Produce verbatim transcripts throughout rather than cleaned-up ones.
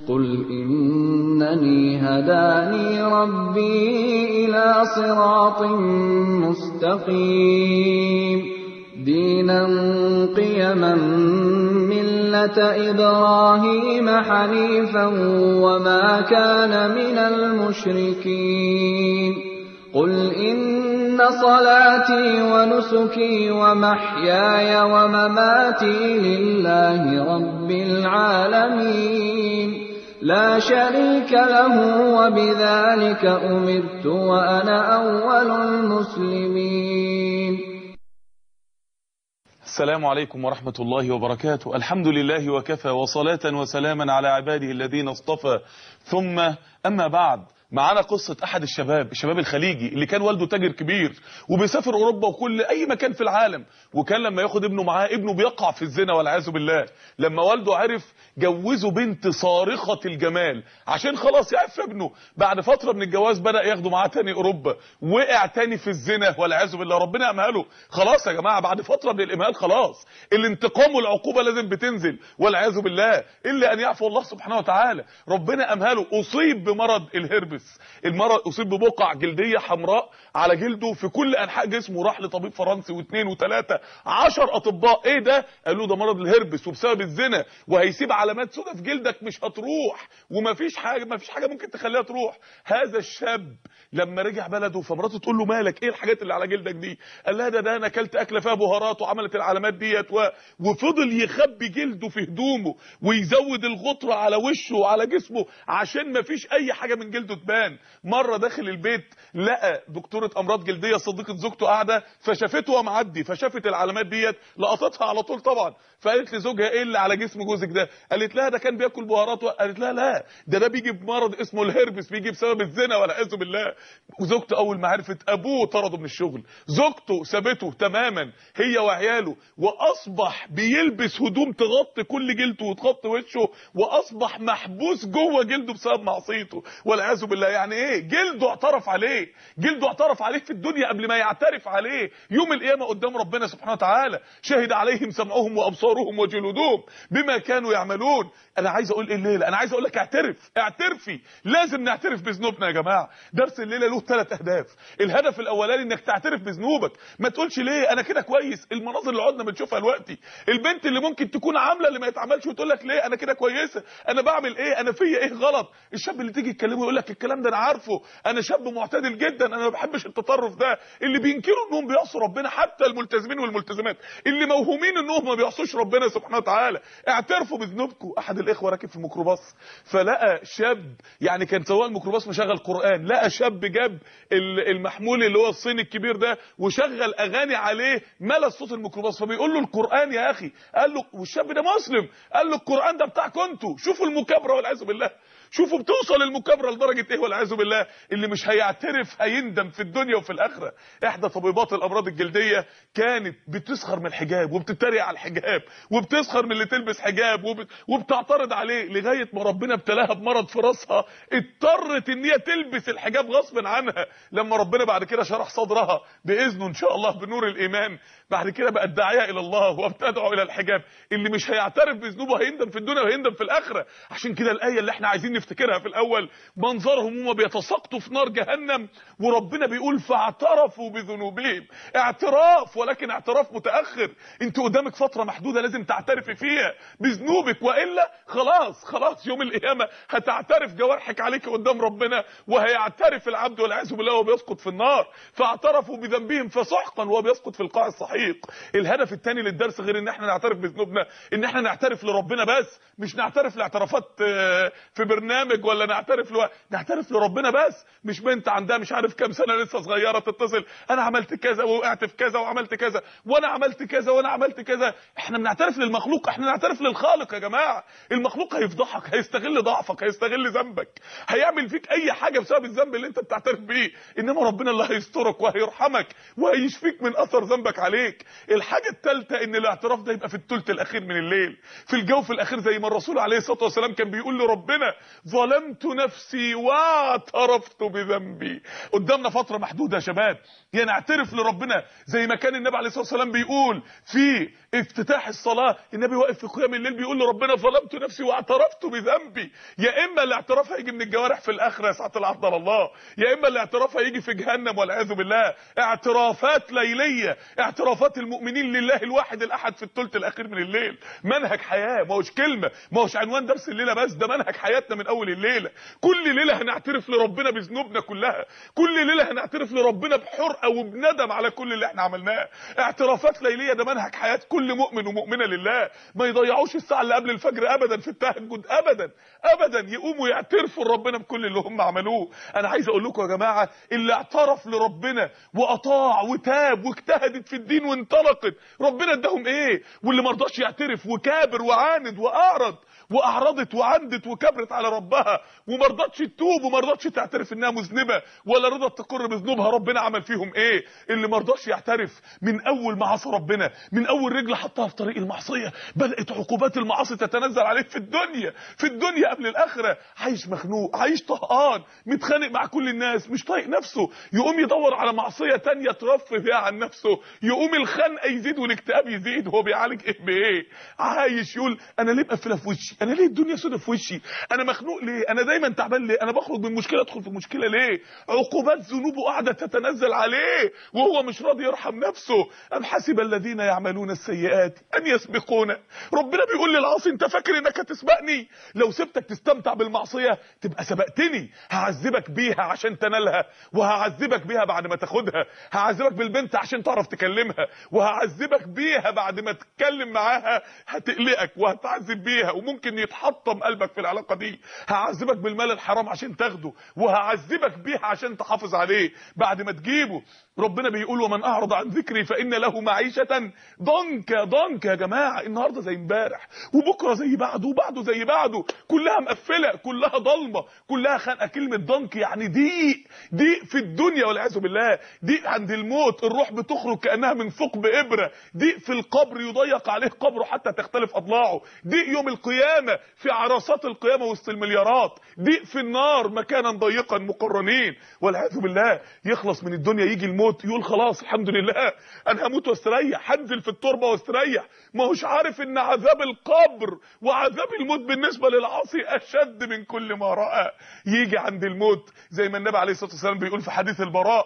قل إنني هداني ربي إلى صراط مستقيم دينا قيما ملة إبراهيم حنيفا وما كان من المشركين قل إن صلاتي ونسكي ومحياي ومماتي لله رب العالمين لا شريك له وبذلك أمرت وأنا أول المسلمين. السلام عليكم ورحمة الله وبركاته. الحمد لله وكفى وصلاة وسلاما على عباده الذين اصطفى، ثم أما بعد. معانا قصة احد الشباب الشباب الخليجي اللي كان والده تاجر كبير وبيسافر اوروبا وكل اي مكان في العالم، وكان لما ياخد ابنه معاه ابنه بيقع في الزنا والعياذ بالله. لما والده عرف جوزه بنت صارخة الجمال عشان خلاص يعرف ابنه. بعد فترة من الجواز بدأ ياخده معاه تاني اوروبا، وقع تاني في الزنا والعياذ بالله. ربنا امهله. خلاص يا جماعة، بعد فترة من الامهال خلاص الانتقام والعقوبة لازم بتنزل والعياذ بالله، الا ان يعفو الله سبحانه وتعالى. ربنا امهله، اصيب بمرض الهربس. المرض اصيب ببقع جلديه حمراء على جلده في كل انحاء جسمه. راح لطبيب فرنسي واثنين وثلاثه عشر اطباء. ايه ده؟ قالوا ده مرض الهربس وبسبب الزنا، وهيسيب علامات سوداء في جلدك مش هتروح، ومفيش حاجه مفيش حاجه ممكن تخليها تروح. هذا الشاب لما رجع بلده فمراته تقول له مالك؟ ايه الحاجات اللي على جلدك دي؟ قال لها ده ده انا اكلت اكله فيها بهارات وعملت العلامات ديت و... وفضل يخبي جلده في هدومه ويزود الغطره على وشه وعلى جسمه عشان مفيش اي حاجه من جلده تبان. مره داخل البيت لقى دكتوره امراض جلديه صديقه زوجته قاعده، فشافته وهو معدي، فشافت العلامات ديت لقطتها على طول طبعا. فقالت لزوجها ايه اللي على جسم جوزك ده؟ قالت لها ده كان بياكل بهارات. قالت لها لا، ده ده بيجي بمرض اسمه الهربس، بيجي بسبب الزنا والعياذ بالله. وزوجته اول ما عرفت ابوه طرده من الشغل، زوجته سابته تماما هي وعياله، واصبح بيلبس هدوم تغطي كل جلده وتغطي وشه، واصبح محبوس جوه جلده بسبب معصيته والعياذ بالله. يعني ايه؟ جلده اعترف عليه، جلده اعترف عليه في الدنيا قبل ما يعترف عليه يوم القيامه قدام ربنا سبحانه وتعالى. شهد عليهم سمعهم وابصارهم وجلودهم بما كانوا يعملون. انا عايز اقول ايه الليله؟ انا عايز اقول لك اعترف، اعترفي. لازم نعترف بذنوبنا يا جماعه. درس الليله له ثلاث اهداف. الهدف الاولاني انك تعترف بذنوبك، ما تقولش ليه انا كده كويس. المناظر اللي قعدنا بنشوفها دلوقتي، البنت اللي ممكن تكون عامله اللي ما يتعملش وتقول لك ليه انا كده كويسه، انا بعمل ايه، انا فيا ايه غلط. الشاب اللي تيجي تكلمه يقول لك الكلام ده انا عارفه، انا شاب معتدل جدا، انا ما بحبش التطرف ده. اللي بينكروا انهم بيعصوا ربنا، حتى الملتزمين والملتزمات اللي موهومين انهم ما بيعصوش ربنا سبحانه وتعالى، اعترفوا بذنوبكم. احد الاخوه راكب في ميكروباص فلقى شاب، يعني كان سواق الميكروباص مشغل قران، لقى شاب جاب المحمول اللي هو الصيني الكبير ده وشغل اغاني عليه ملا صوت الميكروباص، فبيقول له القران يا اخي. قال له والشاب ده مسلم، قال له القران ده بتاعكم انتوا. شوفوا المكابره والعياذ بالله، شوفوا بتوصل المكابره لدرجه ايه والعياذ بالله. اللي مش هيعترف هيندم في الدنيا وفي الاخره. احدى طبيبات الامراض الجلديه كانت بتسخر من الحجاب وبتتريق على الحجاب وبتسخر من اللي تلبس حجاب وبت... وبتعترض عليه، لغايه ما ربنا ابتلاها بمرض في راسها اضطرت ان هي تلبس الحجاب غصب عنها. لما ربنا بعد كده شرح صدرها باذنه ان شاء الله بنور الايمان، بعد كده بقت داعيه الى الله وبتدعو الى الحجاب. اللي مش هيعترف بذنوبه هيندم في الدنيا وهيندم في الاخره. عشان كده الايه اللي احنا عايزين نفتكرها في الاول، منظرهم هم بيتساقطوا في نار جهنم وربنا بيقول فاعترفوا بذنوبهم. اعتراف، ولكن اعتراف متاخر. انت قدامك فتره محدوده لازم تعترفي فيها بذنوبك، والا خلاص خلاص يوم القيامه هتعترف جوارحك عليك قدام ربنا، وهيعترف العبد والعياذ بالله وهو بيسقط في النار. فاعترفوا بذنبهم فسحقا وهو بيسقط في القاع السحيق. الهدف الثاني للدرس غير ان احنا نعترف بذنوبنا، ان احنا نعترف لربنا بس، مش نعترف لاعترافات في برنامج ولا نعترف له، نعترف لربنا بس. مش بنت عندها مش عارف كام سنه لسه صغيره تتصل انا عملت كذا ووقعت في كذا وعملت كذا وانا عملت كذا وانا عملت كذا. احنا بنعترف للمخلوق، احنا نعترف للخالق يا جماعه. المخلوق هيفضحك، هيستغل ضعفك، هيستغل ذنبك، هيعمل فيك اي حاجه بسبب الذنب اللي انت بتعترف بيه، انما ربنا اللي هيسترك وهيرحمك وهيشفيك من اثر ذنبك عليك. الحاجه الثالثه ان الاعتراف ده يبقى في الثلث الاخير من الليل، في الجوف الاخير، زي ما الرسول عليه الصلاه والسلام كان بيقول لربنا ظلمت نفسي واعترفت بذنبي. قدامنا فتره محدوده يا شباب، يا نعترف لربنا زي ما كان النبي عليه الصلاه والسلام بيقول في افتتاح الصلاه، النبي واقف في قيام الليل بيقول لربنا ظلمت نفسي واعترفت بذنبي. يا اما الاعتراف هيجي من الجوارح في الاخره يا ساعه العبد الله، يا اما الاعتراف هيجي في جهنم والعياذ بالله. اعترافات ليليه، اعترافات المؤمنين لله الواحد الاحد في الثلث الاخير من الليل. منهج حياه، ما هوش كلمه، ما هوش عنوان درس الليله بس، ده منهج حياتنا من اول الليله. كل ليله هنعترف لربنا بذنوبنا كلها، كل ليله هنعترف لربنا بحرقه وبندم على كل اللي احنا عملناه. اعترافات ليليه ده منهج حياه كل مؤمن ومؤمنه لله. ما يضيعوش الساعه اللي قبل الفجر ابدا في التهجد، ابدا ابدا، يقوموا يعترفوا لربنا بكل اللي هم عملوه. انا عايز اقول لكم يا جماعه، اللي اعترف لربنا واطاع وتاب واجتهدت في الدين وانطلقت، ربنا اداهم ايه؟ واللي ما رضاش يعترف وكابر وعاند واعرض واعرضت وعندت وكبرت على ربها وما رضتش تتوب وما رضتش تعترف انها مذنبه ولا رضت تقر بذنوبها، ربنا عمل فيهم ايه؟ اللي ما رضاش يعترف من اول ما عصى ربنا، من اول رجل حطها في طريق المعصيه، بدات عقوبات المعاصي تتنزل عليه في الدنيا، في الدنيا قبل الاخره. عايش مخنوق، عايش طهقان، متخانق مع كل الناس، مش طايق نفسه، يقوم يدور على معصيه تانية ترفه فيها عن نفسه، يقوم الخنقه يزيد والاكتئاب يزيد. هو بيعالج ايه بايه؟ عايش يقول انا ليه مقفله في وشي؟ انا ليه الدنيا سودة في وشي؟ انا مخنوق ليه؟ انا دايما تعبان ليه؟ انا بخرج من مشكله ادخل في مشكله ليه؟ عقوبات ذنوبه قاعده تتنزل عليه وهو مش راضي يرحم نفسه. ام حسب الذين يعملون السيئات ان يسبقونا. ربنا بيقول للعاصي انت فاكر انك هتسبقني؟ لو سبتك تستمتع بالمعصيه تبقى سبقتني، هعذبك بيها عشان تنالها، وهعذبك بيها بعد ما تاخدها، هعذبك بالبنت عشان تعرف تكلمها، وهعذبك بيها بعد ما تتكلم معاها هتقلقك وهتعذب بيها وممكن يتحطم قلبك في العلاقه دي، هعذبك بالمال الحرام عشان تاخده، وهعذبك بيها عشان تحافظ عليه بعد ما تجيبه. ربنا بيقول ومن اعرض عن ذكري فان له معيشه ضنكا. ضنكا يا جماعه، النهارده زي امبارح وبكره زي بعده وبعده زي بعده، كلها مقفله، كلها ضلمه، كلها خانقه. كلمه ضنك يعني ضيق، ضيق في الدنيا والعياذ بالله، ضيق عند الموت، الروح بتخرج كانها من ثقب ابره، ضيق في القبر يضيق عليه قبره حتى تختلف اضلاعه، ضيق يوم القيامه في عرصات القيامه وسط المليارات، ضيق في النار مكانا ضيقا مقرنين والعياذ بالله. يخلص من الدنيا يجي الموت يقول خلاص الحمد لله انا هموت واستريح، هنزل في التربه واستريح. ما هوش عارف ان عذاب القبر وعذاب الموت بالنسبه للعاصي اشد من كل ما راى. يجي عند الموت زي ما النبي عليه الصلاه والسلام بيقول في حديث البراء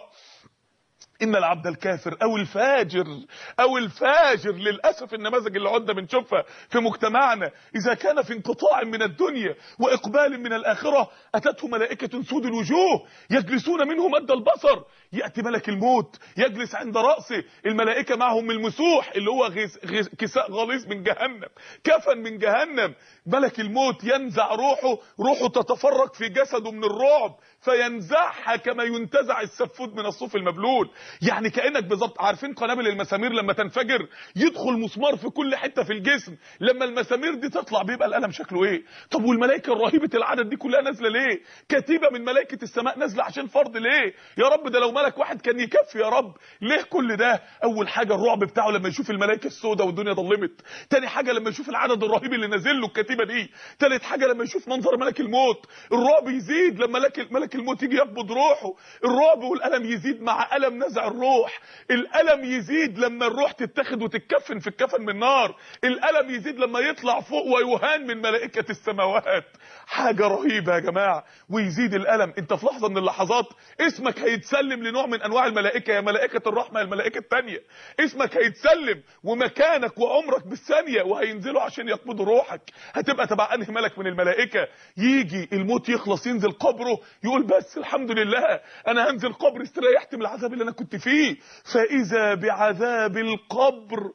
ان العبد الكافر او الفاجر او الفاجر، للاسف النماذج اللي عدنا بنشوفها في مجتمعنا، اذا كان في انقطاع من الدنيا واقبال من الاخره اتته ملائكه سود الوجوه يجلسون منه مد البصر. ياتي ملك الموت يجلس عند راسه، الملائكه معهم المسوح اللي هو غيس غيس كساء غليظ من جهنم، كفن من جهنم. ملك الموت ينزع روحه، روحه تتفرق في جسده من الرعب فينزعها كما ينتزع السفود من الصوف المبلول. يعني كانك بالظبط، عارفين قنابل المسامير لما تنفجر يدخل مسمار في كل حته في الجسم، لما المسامير دي تطلع بيبقى الالم شكله ايه؟ طب والملائكه الرهيبه العدد دي كلها نازله ليه؟ كتيبه من ملائكه السماء نازله عشان فرض ليه؟ يا رب ده لو ملك واحد كان يكفي يا رب، ليه كل ده؟ اول حاجه الرعب بتاعه لما يشوف الملائكه السوداء والدنيا ضلمت، تاني حاجه لما يشوف العدد الرهيب اللي نازل له الكتيبه دي، تالت حاجه لما يشوف منظر ملك الموت، الرعب يزيد لما ملك ملك الموت يجي يقبض روحه، الرعب والالم يزيد مع الم نزع الروح، الالم يزيد لما الروح تتاخد وتتكفن في الكفن من نار، الالم يزيد لما يطلع فوق ويهان من ملائكه السماوات. حاجه رهيبه يا جماعه. ويزيد الالم، انت في لحظه من اللحظات اسمك هيتسلم لنوع من انواع الملائكه، يا ملائكه الرحمه يا الملائكه الثانيه، اسمك هيتسلم ومكانك وعمرك بالثانيه وهينزلوا عشان يقبضوا روحك. هتبقى تبع انهي ملك من الملائكه؟ يجي الموت يخلص ينزل قبره يقول بس الحمد لله انا هنزل قبر استريحت من العذاب اللي انا كنت فيه، فاذا بعذاب القبر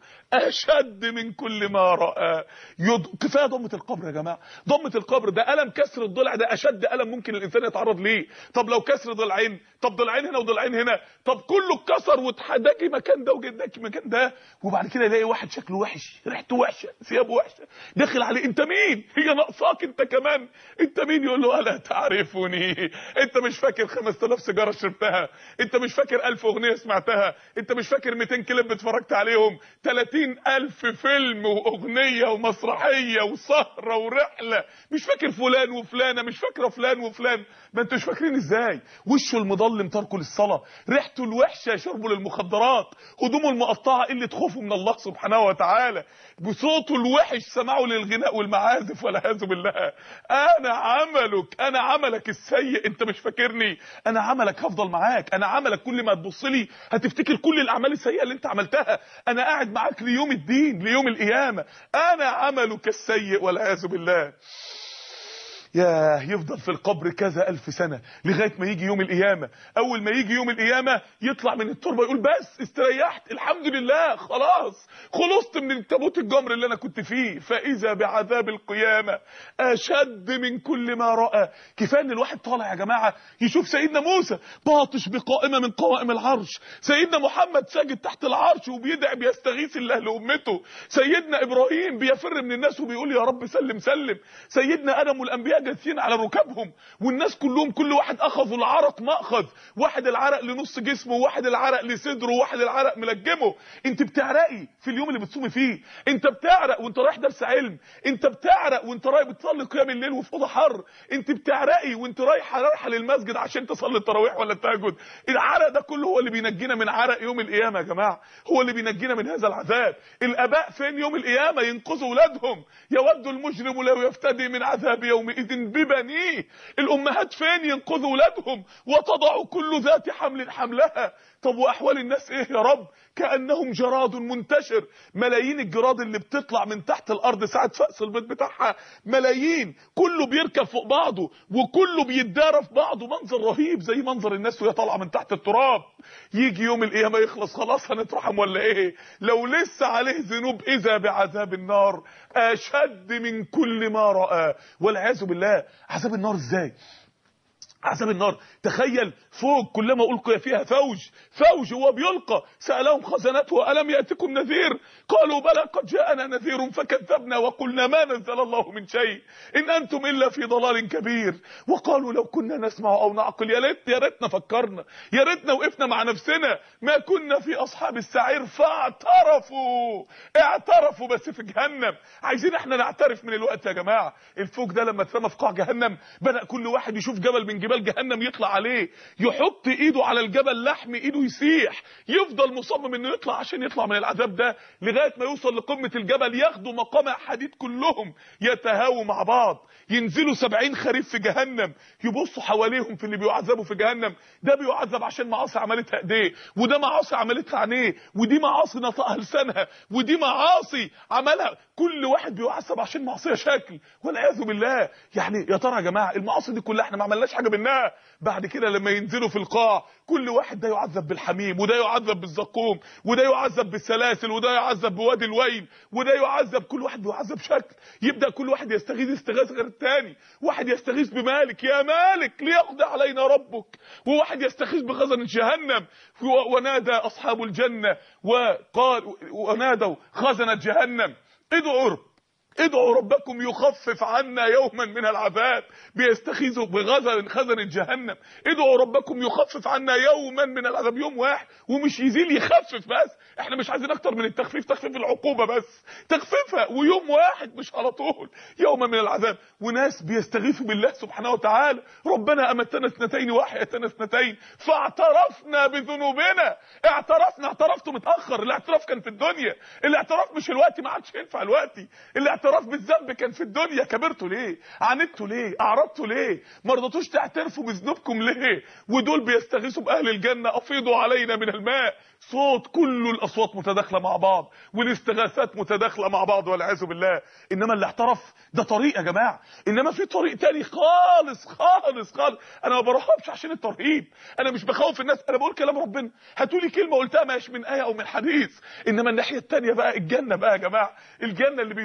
اشد من كل ما راى. يض... كفايه ضمه القبر يا جماعه، ضمه القبر ده الم كسر الضلع، ده اشد الم ممكن الانسان يتعرض ليه. طب لو كسر ضلعين، طب ضلعين هنا وضلعين هنا، طب كله اتكسر واتحداكي مكان ده وجداكي مكان ده، وبعد كده يلاقي واحد شكله وحش، ريحته وحشه، ثيابه وحشه، داخل عليه انت مين؟ هي ناقصاك انت كمان؟ انت مين؟ يقول له الا تعرفني؟ انت مش فاكر خمسة آلاف سيجاره شربتها؟ انت مش فاكر ألف اغنيه اغنيه سمعتها؟ انت مش فاكر مئتين كليب اتفرجت عليهم؟ ثلاثين الف فيلم واغنيه ومسرحيه وسهره ورحله، مش فاكر فلان وفلانه، مش فاكره فلان وفلان؟ ما انتوش فاكرين ازاي؟ وشه المضلم تركه للصلاه، ريحته الوحشه شربه للمخدرات، هدومه المقطعه قله خوفه من الله سبحانه وتعالى، بصوته الوحش سمعه للغناء والمعازف والعياذ بالله. انا عملك، انا عملك السيء، انت مش فاكرني؟ انا عملك هفضل معاك، انا عملك كل ما تبص لي هتفتكر كل الاعمال السيئه اللي انت عملتها، انا قاعد معاك ليوم الدين ليوم القيامه، انا عملك السيء والعياذ بالله. ياه، يفضل في القبر كذا الف سنه لغايه ما يجي يوم القيامه. اول ما يجي يوم القيامه يطلع من التربه يقول بس استريحت، الحمد لله، خلاص خلصت من التابوت الجمر اللي انا كنت فيه. فاذا بعذاب القيامه اشد من كل ما راى. كفايه ان الواحد طالع يا جماعه يشوف سيدنا موسى باطش بقائمه من قوائم العرش، سيدنا محمد ساجد تحت العرش وبيدعي بيستغيث الله لامته، سيدنا ابراهيم بيفر من الناس وبيقول يا رب سلم سلم، سيدنا ادم والانبياء جالسين على ركابهم والناس كلهم كل واحد اخذوا العرق ماخذ، واحد العرق لنص جسمه وواحد العرق لصدره وواحد العرق ملجمه. انت بتعرقي في اليوم اللي بتصومي فيه، انت بتعرق وانت رايح درس علم، انت بتعرق وانت رايح بتصلي قيام الليل وفي اوضه حر، انت بتعرقي وانت رايحه رايحه للمسجد عشان تصلي التراويح ولا التهجد. العرق ده كله هو اللي بينجينا من عرق يوم القيامه يا جماعه، هو اللي بينجينا من هذا العذاب. الاباء فين يوم القيامه؟ ينقذوا اولادهم، يود المجرم لو يفتدي من عذاب يومئذ ببنيه. الامهات فين؟ ينقذوا اولادهم وتضع كل ذات حمل حملها. طب واحوال الناس ايه يا رب؟ كانهم جراد منتشر، ملايين الجراد اللي بتطلع من تحت الارض ساعه فأس البيض بتاعها، ملايين، كله بيركب فوق بعضه وكله بيتدارى في بعضه، منظر رهيب زي منظر الناس وهي طالعه من تحت التراب. يجي يوم القيامه يخلص خلاص هنترحم ولا ايه؟ لو لسه عليه ذنوب اذا بعذاب النار اشد من كل ما راى والعياذ بالله. عذاب النار ازاي؟ عذاب النار تخيل فوق كلما ألقي فيها فوج فوج هو بيلقى سألهم خزنته ألم يأتكم نذير قالوا بلى قد جاءنا نذير فكذبنا وقلنا ما نزل الله من شيء إن أنتم إلا في ضلال كبير. وقالوا لو كنا نسمع أو نعقل يا ريت يا ريتنا فكرنا، يا ريتنا وقفنا مع نفسنا، ما كنا في أصحاب السعير. فاعترفوا اعترفوا بس في جهنم. عايزين احنا نعترف من الوقت يا جماعة. الفوج ده لما اترمى في قاع جهنم بدأ كل واحد يشوف جبل من جبال جهنم يطلع عليه، يحط ايده على الجبل لحم ايده يسيح، يفضل مصمم انه يطلع عشان يطلع من العذاب ده لغايه ما يوصل لقمه الجبل، ياخدوا مقامع حديد كلهم يتهاووا مع بعض، ينزلوا سبعين خريف في جهنم، يبصوا حواليهم في اللي بيعذبوا في جهنم، ده بيعذب عشان معاصي عملتها ايديه، وده معاصي عملتها عينيه، ودي معاصي نطقها لسانها، ودي معاصي عملها، كل واحد بيعذب عشان معصيه شكل والعياذ بالله. يعني يا ترى يا جماعه المعاصي دي كلها احنا ما عملناش حاجه منها؟ بعد كده لما ينزلوا في القاع كل واحد ده يعذب بالحميم، وده يعذب بالزقوم، وده يعذب بالسلاسل، وده يعذب بوادي الويل، وده يعذب، كل واحد بيعذب شكل. يبدا كل واحد يستغيث استغاثه غير الثاني، واحد يستغيث بمالك يا مالك ليقضي علينا ربك، وواحد يستغيث بخزن جهنم. ونادى اصحاب الجنه وقال ونادوا خزنه جهنم ادعوا ادعوا ربكم يخفف عنا يوما من العذاب. بيستخيذوا بغزل خزن جهنم، ادعوا ربكم يخفف عنا يوما من العذاب، يوم واحد ومش يزيل يخفف بس، احنا مش عايزين اكتر من التخفيف، تخفيف العقوبه بس تخفيفها، ويوم واحد مش على طول، يوما من العذاب. وناس بيستغيثوا بالله سبحانه وتعالى ربنا امتنا اثنتين واحيتنا اثنتين فاعترفنا بذنوبنا. اعترفنا، اعترفتوا متاخر، الاعتراف كان في الدنيا، الاعتراف مش الوقت، ما عادش ينفع الوقت. الاعتراف بالذنب كان في الدنيا، كبرتوا ليه؟ عاندتوا ليه؟ اعرضتوا ليه؟ ما رضيتوش تعترفوا بذنوبكم ليه؟ ودول بيستغيثوا باهل الجنه افيضوا علينا من الماء. صوت كل الاصوات متداخله مع بعض والاستغاثات متداخله مع بعض والعياذ بالله. انما اللي اعترف ده طريق يا جماعه، انما في طريق تاني خالص خالص خالص. انا ما برهبش عشان الترهيب، انا مش بخوف الناس، انا بقول كلام ربنا. هاتوا لي كلمه قلتها مش من ايه او من حديث. انما الناحيه الثانيه بقى الجنه بقى يا جماعه، الجنه اللي بيدوقها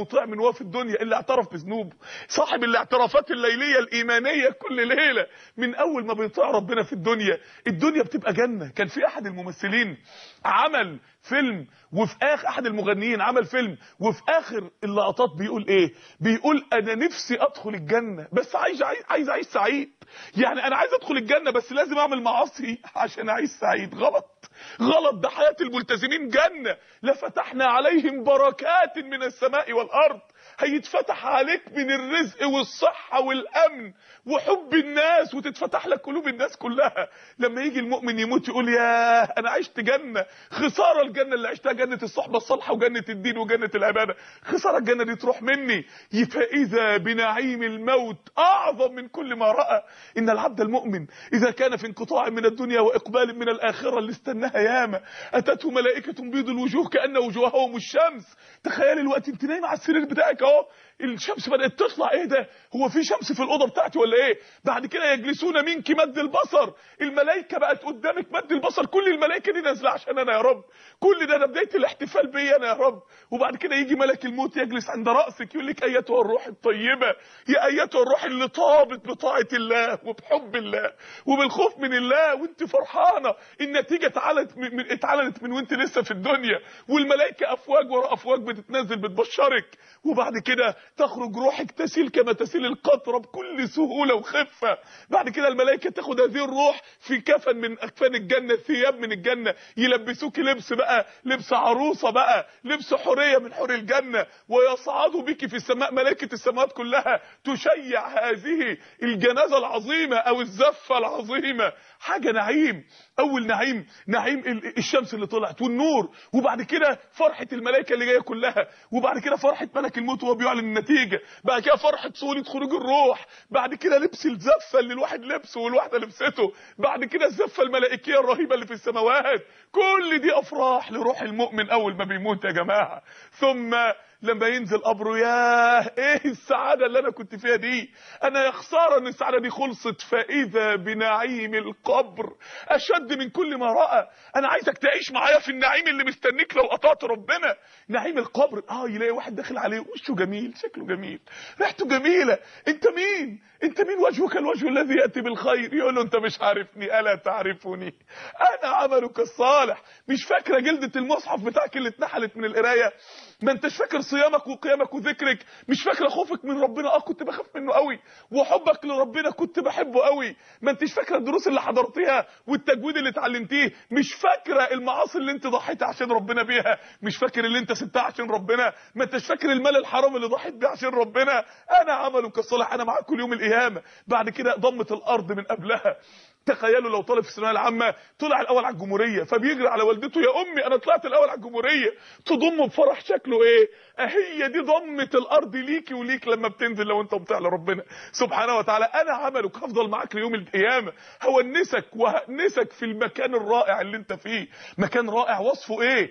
مطيع من وهو في الدنيا، اللي اعترف بذنوبه، صاحب الاعترافات الليليه الايمانيه كل ليله، من اول ما بيطيع ربنا في الدنيا الدنيا بتبقى جنه. كان في احد الممثلين عمل فيلم، وفي اخر احد المغنيين عمل فيلم، وفي اخر اللقطات بيقول ايه؟ بيقول انا نفسي ادخل الجنه بس عايز عايز اعيش سعيد. يعني انا عايز ادخل الجنه بس لازم اعمل معاصي عشان اعيش سعيد. غلط غلط، ده حياه الملتزمين جنه. لفتحنا عليهم بركات من السماء والارض، هيتفتح عليك من الرزق والصحه والامن وحب الناس، وتتفتح لك قلوب الناس كلها. لما يجي المؤمن يموت يقول يا انا عشت جنه، خساره الجنه اللي عشتها، جنه الصحبه الصالحه وجنه الدين وجنه العباده، خساره الجنه دي تروح مني. فاذا بنعيم الموت اعظم من كل ما راى. ان العبد المؤمن اذا كان في انقطاع من الدنيا واقبال من الاخره اللي استناها ياما، اتته ملائكه بيض الوجوه كان وجوههم الشمس. تخيل الوقت انت نايم على السرير بتاعك اهو، الشمس بدات تطلع، ايه ده؟ هو في شمس في الاوضه بتاعتي ولا ايه؟ بعد كده يجلسون منك مد البصر، الملائكه بقت قدامك مد البصر، كل الملائكه دي نازله عشان انا يا رب، كل ده انا بدايه الاحتفال بيا انا يا رب. وبعد كده يجي ملك الموت يجلس عند راسك يقول لك ايتها الروح الطيبه، يا ايتها الروح اللي طابت بطاعه الله وبحب الله وبالخوف من الله، وانت فرحانه النتيجه اتعلنت من اتعلنت من وانت لسه في الدنيا، والملائكه افواج ورا افواج بتتنزل بتبشرك. وبعد كده تخرج روحك تسيل كما تسيل القطره بكل سهوله وخفه. بعد كده الملائكه تاخد هذه الروح في كفن من اكفان الجنه، ثياب من الجنه، يلبسوك لبس بقى، لبس عروسه بقى، لبس حوريه من حور الجنه، ويصعدوا بك في السماء. ملائكه السماوات كلها تشيع هذه الجنازه العظيمه او الزفه العظيمه. حاجه نعيم. اول نعيم نعيم الشمس اللي طلعت والنور، وبعد كده فرحه الملائكه اللي جايه كلها، وبعد كده فرحه ملك الموت وهو بيعلن النتيجه، بعد كده فرحه سهوله خروج الروح، بعد كده لبس الزفه اللي الواحد لبسه والواحده لبسته، بعد كده الزفه الملائكيه الرهيبه اللي في السماوات. كل دي افراح لروح المؤمن اول ما بيموت يا جماعه. ثم لما ينزل قبره، ياه ايه السعاده اللي انا كنت فيها دي، انا يا خساره ان السعاده دي خلصت. فاذا بنعيم القبر اشد من كل ما راى. انا عايزك تعيش معايا في النعيم اللي مستنيك لو قطعت ربنا. نعيم القبر، اه يلاقي واحد داخل عليه وشه جميل، شكله جميل، ريحته جميله، انت مين؟ انت مين؟ وجهك الوجه الذي ياتي بالخير. يقول له انت مش عارفني، الا تعرفني، انا عملك الصالح. مش فاكره جلده المصحف بتاعك اللي اتنحلت من القرايه؟ ما انتش فاكر صيامك وقيامك وذكرك؟ مش فاكره خوفك من ربنا؟ اه كنت بخاف منه قوي، وحبك لربنا كنت بحبه قوي. ما انتش فاكره الدروس اللي حضرتيها والتجويد اللي اتعلمتيه؟ مش فاكره المعاصي اللي انت ضحيت عشان ربنا بيها؟ مش فاكر اللي انت سبتها عشان ربنا؟ ما انتش فاكر المال الحرام اللي ضحيت بيه عشان ربنا؟ انا عملك الصالح، انا معاك كل يوم القيامه. بعد كده ضمت الارض من قبلها. تخيلوا لو طالب في الثانويه العامه طلع الاول على الجمهوريه، فبيجري على والدته يا امي انا طلعت الاول على الجمهوريه، تضمه بفرح شكله ايه؟ اهي دي ضمه الارض ليكي وليك لما بتنزل لو انت مطيع لربنا سبحانه وتعالى. انا عملك هفضل معاك ليوم القيامه، هونسك وهنسك في المكان الرائع اللي انت فيه. مكان رائع وصفه ايه؟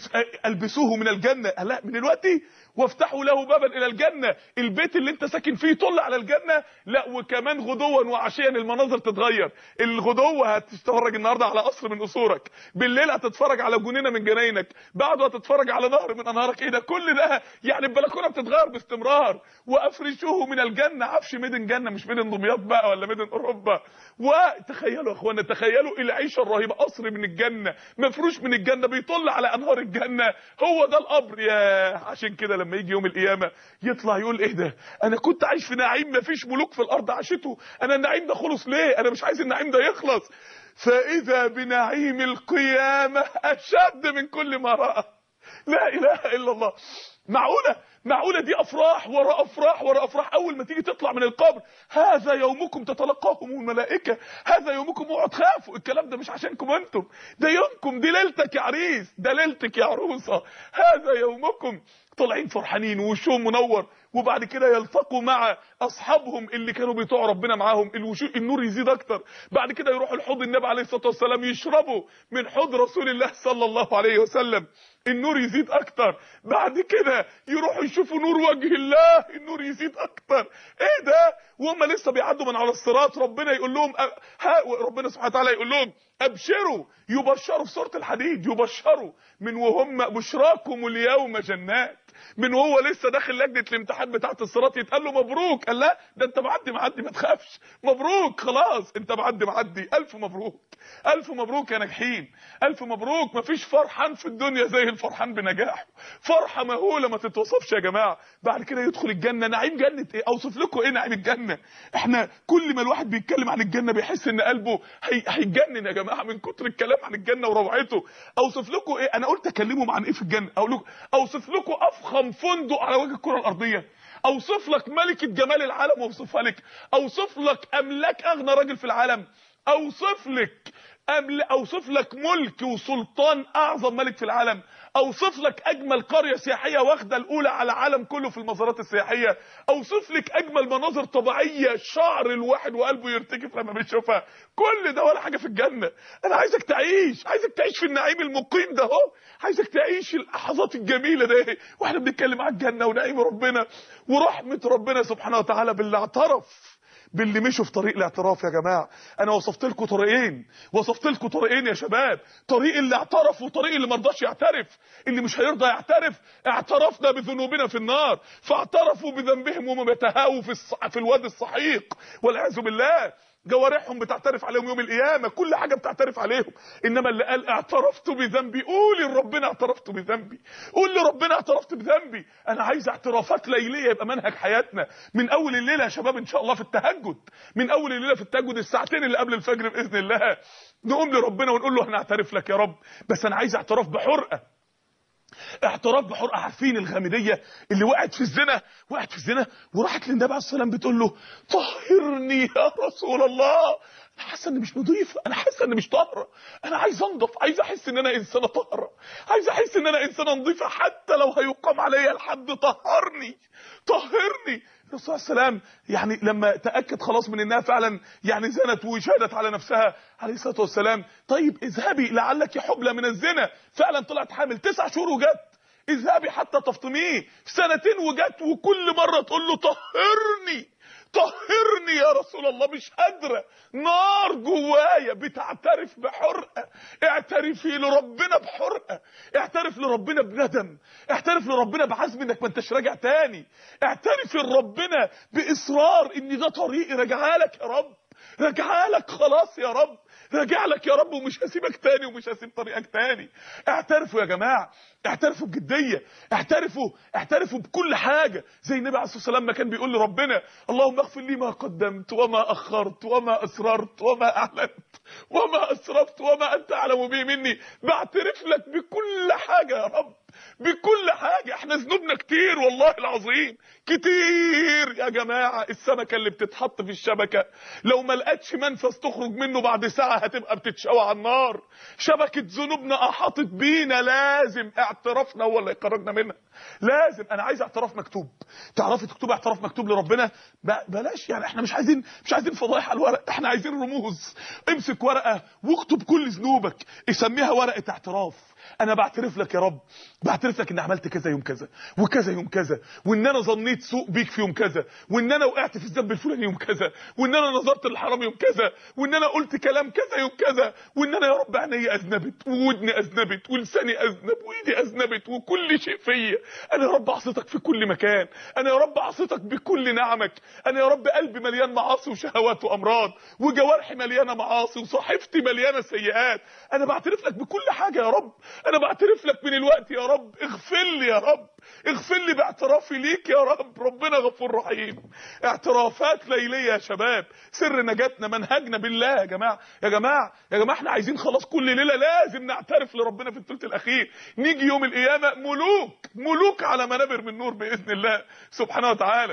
البسوه من الجنه، لا من دلوقتي، وافتحوا له بابا الى الجنه. البيت اللي انت ساكن فيه يطل على الجنه، لا وكمان غدوا وعشيا المناظر تتغير. الغدوه هتتفرج النهارده على قصر من قصورك، بالليل هتتفرج على جنينه من جناينك، بعده هتتفرج على نهر من انهارك. ايه ده كل ده؟ يعني البلكونه بتتغير باستمرار. وافرشوه من الجنه، عفش ميدن جنه مش ميدن دمياط بقى ولا ميدن اوروبا. وتخيلوا يا اخوانا، تخيلوا العيشه الرهيبه، قصر من الجنه مفروش من الجنه بيطل على انهار الجنه. هو ده القبر. يا عشان كده لما يجي يوم القيامه يطلع يقول ايه ده؟ انا كنت عايش في نعيم مفيش ملوك في الارض عاشته، انا النعيم ده خلص ليه؟ انا مش عايز النعيم ده يخلص. فاذا بنعيم القيامه اشد من كل ما راى. لا اله الا الله. معقوله معقوله دي افراح ورا افراح ورا افراح. اول ما تيجي تطلع من القبر، هذا يومكم تتلقاهم الملائكه، هذا يومكم، اوعوا تخافوا، الكلام ده مش عشانكم انتم، ده يومكم، دي ليلتك يا عريس، ده ليلتك يا عروسه، هذا يومكم. طالعين فرحانين ووشهم منور، وبعد كده يلتقوا مع اصحابهم اللي كانوا بيطيعوا ربنا معاهم، الوشوش النور يزيد اكتر. بعد كده يروحوا لحوض النبي عليه الصلاه والسلام، يشربوا من حوض رسول الله صلى الله عليه وسلم. النور يزيد اكتر، بعد كده يروحوا يشوفوا نور وجه الله، النور يزيد اكتر. ايه ده؟ وهم لسه بيعدوا من على الصراط ربنا يقول لهم أ... ها ربنا سبحانه وتعالى يقول لهم ابشروا، يبشروا في سوره الحديد، يبشروا من وهم بشراكم اليوم جنات، من وهو لسه داخل لجنه الامتحان بتاعه الصراط يتقال له مبروك. قال لا ده انت معدي معدي ما تخافش، مبروك خلاص انت معدي معدي، الف مبروك الف مبروك يا ناجحين، الف مبروك. مفيش فرحان في الدنيا زي الفرحان بنجاحه، فرحه مهوله ما تتوصفش يا جماعه. بعد كده يدخل الجنه، نعيم جنه ايه؟ اوصف لكم ايه نعيم الجنه؟ احنا كل ما الواحد بيتكلم عن الجنه بيحس ان قلبه هي... هيتجنن يا جماعه من كتر الكلام عن الجنه وروعته. اوصف لكم ايه؟ انا قلت اكلمهم عن ايه في الجنه؟ اقول لكم اوصف لكم افخم فندق على وجه الكره الارضيه، اوصف لك ملكه جمال العالم واوصفها لك، اوصف لك املاك اغنى راجل في العالم، اوصف لك أمل... اوصف لك ملك وسلطان اعظم ملك في العالم، اوصف لك اجمل قريه سياحيه واخده الاولى على العالم كله في المزارات السياحيه، اوصف لك اجمل مناظر طبيعيه شعر الواحد وقلبه يرتجف لما بيشوفها. كل ده ولا حاجه في الجنه. انا عايزك تعيش، عايزك تعيش في النعيم المقيم ده اهو، عايزك تعيش اللحظات الجميله ده واحنا بنتكلم عن الجنه ونعيم ربنا ورحمه ربنا سبحانه وتعالى باللي اعترف، باللي مشوا في طريق الاعتراف. يا جماعه انا وصفت لكم طريقين، وصفت لكم طريقين يا شباب، طريق اللي اعترف وطريق اللي ما رضاش يعترف. اللي مش هيرضى يعترف، اعترفنا بذنوبنا في النار فاعترفوا بذنبهم وهم بيتهاووا في الص... في الوادي السحيق والعياذ بالله. جوارحهم بتعترف عليهم يوم القيامه، كل حاجه بتعترف عليهم. انما اللي قال اعترفت بذنبي، قولي لربنا اعترفت بذنبي، قول لربنا اعترفت بذنبي. انا عايز اعترافات ليليه يبقى منهج حياتنا من اول الليله يا شباب ان شاء الله في التهجد، من اول الليله في التهجد الساعتين اللي قبل الفجر باذن الله نقوم لربنا ونقول له هنعترف لك يا رب، بس انا عايز اعتراف بحرقه، اعتراف بحرقه. عارفين الغامديه اللي وقعت في الزنا، وقعت في الزنا وراحت للنبي عليه الصلاه والسلام بتقول له طهرني يا رسول الله، انا حاسه اني مش نظيفه، انا حاسه اني مش طاهره، انا عايز انضف، عايز احس ان انا انسانه طاهره، عايز احس ان انا انسانه نظيفه حتى لو هيقام عليا الحد، طهرني طهرني. الرسول صلى الله عليه وسلم يعني لما تاكد خلاص من انها فعلا يعني زنت وشهدت على نفسها عليه الصلاه والسلام، طيب اذهبي لعلك حبلى من الزنا، فعلا طلعت حامل تسع شهور وجت، اذهبي حتى تفطميه، سنتين وجت وكل مره تقول له طهرني طهرني يا رسول الله، مش قادره، نار جوايا، بتعترف بحرقه. اعترفي لربنا بحرقه، اعترف لربنا بندم، اعترف لربنا بعزم انك ما انتش راجع تاني، اعترفي لربنا باصرار ان ده طريقي راجعه لك يا رب، راجعه لك خلاص يا رب، راجع لك يا رب ومش هسيبك تاني ومش هسيب طريقك تاني. اعترفوا يا جماعه، اعترفوا بجديه، اعترفوا اعترفوا بكل حاجه، زي النبي عليه الصلاه والسلام ما كان بيقول لربنا اللهم اغفر لي ما قدمت وما اخرت وما اسررت وما اعلنت وما اسرفت وما انت اعلم به مني. بعترف لك بكل حاجه يا رب، بكل حاجه. احنا ذنوبنا كتير والله العظيم، كتير يا جماعه. السمكه اللي بتتحط في الشبكه لو ما لقتش منفذ تخرج منه بعد ساعه هتبقى بتتشوى على النار. شبكه ذنوبنا احاطت بينا، لازم اعترافنا هو اللي يخرجنا منها، لازم. انا عايز اعتراف مكتوب. تعرفي تكتبي اعتراف مكتوب لربنا؟ بلاش يعني، احنا مش عايزين مش عايزين فضايح على الورق، احنا عايزين رموز. امسك ورقه واكتب كل ذنوبك، اسميها ورقه اعتراف. انا بعترف لك يا رب، بعترف لك ان عملت كذا يوم كذا وكذا يوم كذا، وان انا ظنيت سوء بيك في يوم كذا، وان انا وقعت في الذنب الفلاني يوم كذا، وان انا نظرت للحرام يوم كذا، وان انا قلت كلام كذا يوم كذا، وان انا يا رب عيني اذنبت وودني اذنبت ولساني اذنب وايدي اذنبت وكل شيء فيا. انا يا رب عصيتك في كل مكان، انا يا رب عصيتك بكل نعمك، انا يا رب قلبي مليان معاصي وشهوات وامراض، وجوارحي مليانه معاصي، وصحيفتي مليانه سيئات. انا بعترف لك بكل حاجه يا رب، انا بعترف لك من الوقت يا رب. اغفر لي يا رب، اغفر لي باعترافي ليك يا رب، ربنا غفور رحيم. اعترافات ليليه يا شباب، سر نجاتنا، منهجنا بالله يا جماعه. يا جماعه يا جماعه احنا عايزين خلاص كل ليله لازم نعترف لربنا في الثلث الاخير، نيجي يوم القيامه ملوك ملوك على منابر من نور باذن الله سبحانه وتعالى.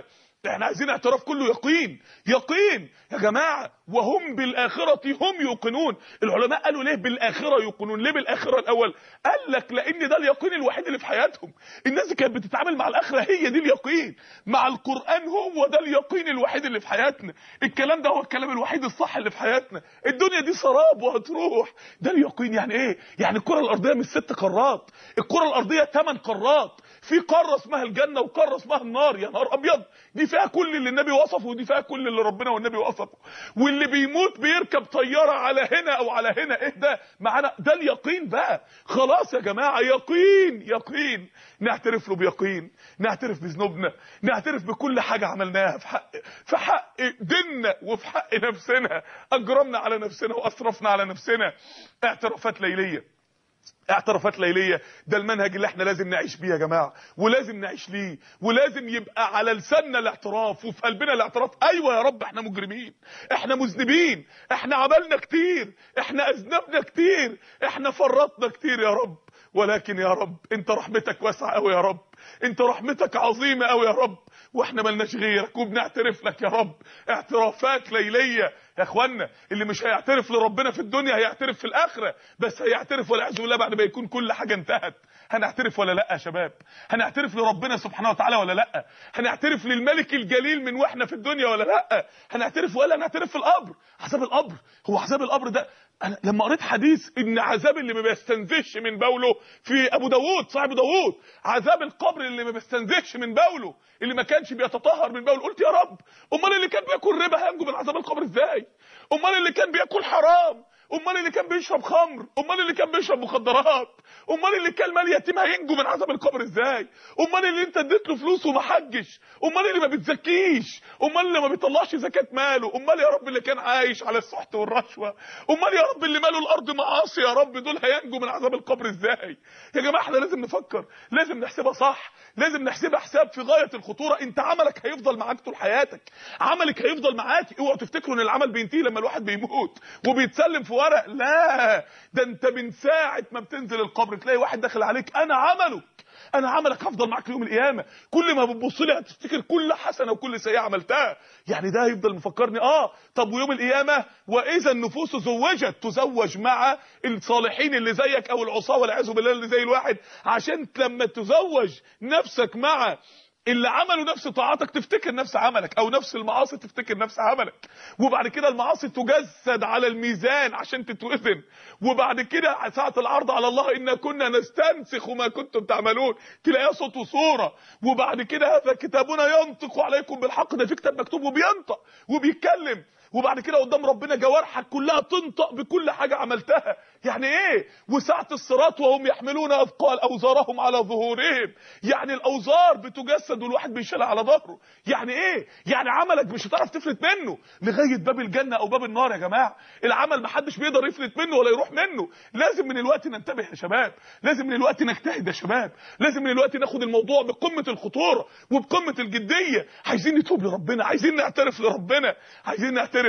احنا عايزين اعتراف كله يقين. يقين يا جماعه. وهم بالاخره هم يوقنون. العلماء قالوا ليه بالاخره يوقنون؟ ليه بالاخره الاول؟ قال لك لان ده اليقين الوحيد اللي في حياتهم. الناس اللي كانت بتتعامل مع الاخره هي دي اليقين. مع القران هو ده اليقين الوحيد اللي في حياتنا. الكلام ده هو الكلام الوحيد الصح اللي في حياتنا. الدنيا دي سراب وهتروح. ده اليقين. يعني ايه؟ يعني الكره الارضيه مش ست قارات، الكره الارضيه ثمان قارات. في قاره اسمها الجنه وقاره اسمها النار. يا نهار ابيض، دي فيها كل اللي النبي وصفه ودي فيها كل اللي ربنا والنبي وصفه. واللي بيموت بيركب طياره على هنا او على هنا. ايه ده معانا؟ ده اليقين بقى. خلاص يا جماعه، يقين. يقين نعترف له بيقين، نعترف بذنوبنا، نعترف بكل حاجه عملناها في حق في حق ديننا وفي حق نفسنا، اجرمنا على نفسنا واسرفنا على نفسنا. اعترافات ليليه. اعترافات ليليه ده المنهج اللي احنا لازم نعيش بيه يا جماعه، ولازم نعيش ليه، ولازم يبقى على لساننا الاعتراف وفي قلبنا الاعتراف. ايوه يا رب احنا مجرمين، احنا مذنبين، احنا عملنا كتير، احنا اذنبنا كتير، احنا فرطنا كتير يا رب، ولكن يا رب انت رحمتك واسعه قوي يا رب، انت رحمتك عظيمه قوي يا رب، واحنا ملناش غيرك وبنعترف لك يا رب. اعترافات ليليه يا اخوانا. اللي مش هيعترف لربنا في الدنيا هيعترف في الاخره، بس هيعترف والعياذ بالله بعد ما يكون كل حاجه انتهت. هنعترف ولا لا يا شباب؟ هنعترف لربنا سبحانه وتعالى ولا لا؟ هنعترف للملك الجليل من واحنا في الدنيا ولا لا؟ هنعترف ولا نعترف في القبر؟ عذاب القبر. هو عذاب القبر ده أنا لما قريت حديث ان عذاب اللي ما بيستنزهش من بوله في ابو داوود صاحب داوود، عذاب القبر اللي ما بيستنزهش من بوله، اللي ما كانش بيتطهر من بوله. قلت يا رب، امال اللي كان بياكل ربا هينجو من عذاب القبر ازاي؟ امال اللي كان بياكل حرام، امال اللي كان بيشرب خمر، امال اللي كان بيشرب مخدرات، امال اللي كان مال يتيم هينجو من عذاب القبر ازاي؟ امال اللي انت اديت له فلوس وما حجش، امال اللي ما بتزكيش، امال اللي ما بيطلعش زكاه ماله، امال يا رب اللي كان عايش على السحت والرشوه، امال يا رب اللي ماله الارض معاصي يا رب، دول هينجوا من عذاب القبر ازاي؟ يا جماعه احنا لازم نفكر، لازم نحسبها صح، لازم نحسبها حساب في غايه الخطوره. انت عملك هيفضل معاك طول حياتك، عملك هيفضل معاك. اوعوا تفتكروا ان العمل بينتهي لما الواحد بيموت وبيتسلم في ورق، لا، ده انت من ساعه ما بتنزل القبر تلاقي واحد داخل عليك، انا عملك انا عملك هفضل معاك ليوم القيامه. كل ما بتبص لي هتفتكر كل حسنه وكل سيئه عملتها. يعني ده هيفضل مفكرني. اه طب ويوم القيامه واذا النفوس زوجت، تزوج مع الصالحين اللي زيك او العصاه والعياذ بالله اللي زي الواحد، عشان لما تزوج نفسك مع اللي عملوا نفس طاعتك تفتكر نفس عملك، او نفس المعاصي تفتكر نفس عملك، وبعد كده المعاصي تجسد على الميزان عشان تتوزن، وبعد كده ساعة العرض على الله إن كنا نستنسخ ما كنتم تعملون تلاقيها صوت وصورة، وبعد كده هذا كتابنا ينطق عليكم بالحق، ده في كتاب مكتوب وبينطق وبيتكلم، وبعد كده قدام ربنا جوارحك كلها تنطق بكل حاجة عملتها. يعني ايه؟ وساعة الصراط وهم يحملون اثقال اوزارهم على ظهورهم، يعني الاوزار بتجسد والواحد بيشيلها على ظهره. يعني ايه؟ يعني عملك مش هتعرف تفلت منه لغاية باب الجنة او باب النار. يا جماعة العمل محدش بيقدر يفلت منه ولا يروح منه. لازم من الوقت ننتبه يا شباب، لازم من الوقت نجتهد يا شباب، لازم من الوقت ناخد الموضوع بقمة الخطورة وبقمة الجدية. عايزين نتوب لربنا، عايزين نعترف لربنا، عايزين نعترف.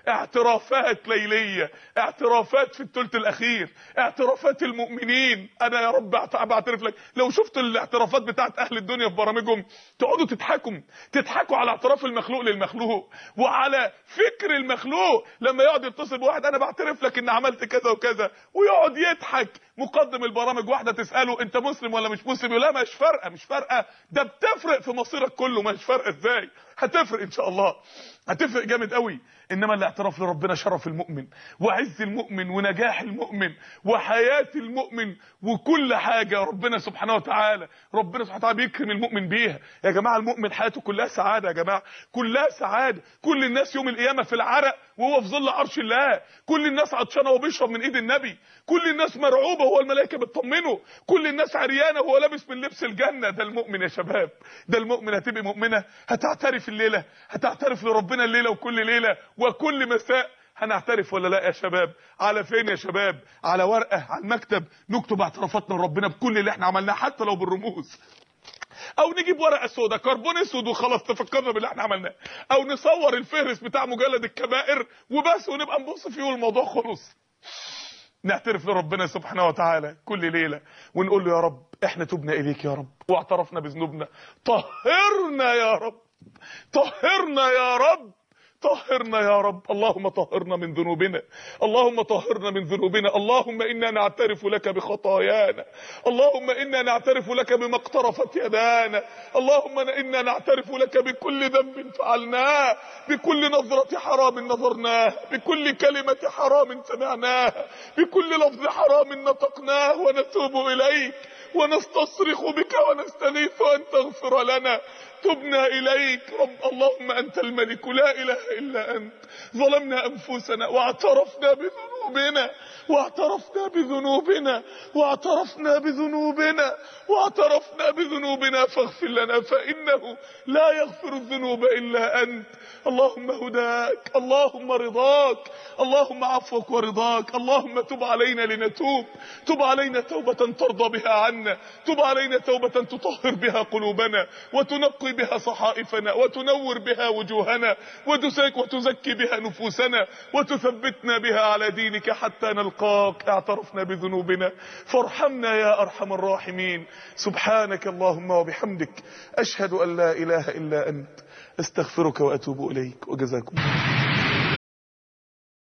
اعترافات ليلية، اعترافات في الثلث الاخير، اعترافات المؤمنين. انا يا رب بعترف لك. لو شفت الاعترافات بتاعت اهل الدنيا في برامجهم تقعدوا تضحكوا تضحكوا على اعتراف المخلوق للمخلوق وعلى فكر المخلوق لما يقعد يتصل بواحد انا بعترف لك ان عملت كذا وكذا ويقعد يضحك. مقدم البرامج واحده تساله انت مسلم ولا مش مسلم؟ لا مش فارقه مش فارقه، ده بتفرق في مصيرك كله. مش فارقه ازاي؟ هتفرق ان شاء الله، هتفرق جامد قوي. انما الاعتراف لربنا شرف المؤمن وعز المؤمن ونجاح المؤمن وحياة المؤمن وكل حاجة. ربنا سبحانه وتعالى ربنا سبحانه وتعالى بيكرم المؤمن بيها يا جماعة. المؤمن حياته كلها سعادة يا جماعة، كلها سعادة. كل الناس يوم القيامة في العرق وهو في ظل عرش الله، كل الناس عطشانة وبيشرب من ايد النبي، كل الناس مرعوبة وهو الملائكة بتطمنه، كل الناس عريانة وهو لابس من لبس الجنة. ده المؤمن يا شباب، ده المؤمن. هتبقى مؤمنة، هتعترف الليلة، هتعترف لربنا الليلة وكل ليلة وكل مساء. هنعترف ولا لا يا شباب؟ على فين يا شباب؟ على ورقة على المكتب نكتب اعترافاتنا لربنا بكل اللي احنا عملناه حتى لو بالرموز، او نجيب ورقه سوداء كربون اسود وخلاص تفكرنا باللي احنا عملناه، او نصور الفهرس بتاع مجلد الكبائر وبس ونبقى نبص فيه والموضوع خلص. نعترف لربنا سبحانه وتعالى كل ليله ونقول له يا رب احنا تبنا اليك يا رب واعترفنا بذنوبنا، طهرنا يا رب طهرنا يا رب، طهرنا يا رب. اللهم طهرنا من ذنوبنا، اللهم طهرنا من ذنوبنا. اللهم إنا نعترف لك بخطايانا، اللهم إنا نعترف لك بما اقترفت يدانا، اللهم إنا نعترف لك بكل ذنب فعلناه، بكل نظرة حرام نظرناها، بكل كلمة حرام سمعناها، بكل لفظ حرام نطقناه، ونتوب إليك ونستصرخ بك ونستغيث أن تغفر لنا. تبنا إليك رب. اللهم أنت الملك لا إله إلا أنت. ظلمنا أنفسنا واعترفنا بذنوبنا، واعترفنا بذنوبنا، واعترفنا بذنوبنا، واعترفنا بذنوبنا فاغفر لنا، فإنه لا يغفر الذنوب إلا أنت. اللهم هداك، اللهم رضاك، اللهم عفوك ورضاك. اللهم تب علينا لنتوب، تب علينا توبة ترضى بها عنا، تب علينا توبة تطهر بها قلوبنا، وتنقي بها صحائفنا، وتنور بها وجوهنا، وتزكي بها نفوسنا، وتثبتنا بها على دينك حتى نلقاك. اعترفنا بذنوبنا فارحمنا يا أرحم الراحمين. سبحانك اللهم وبحمدك، أشهد أن لا إله إلا أنت، استغفرك وأتوب إليك، وجزاكم الله.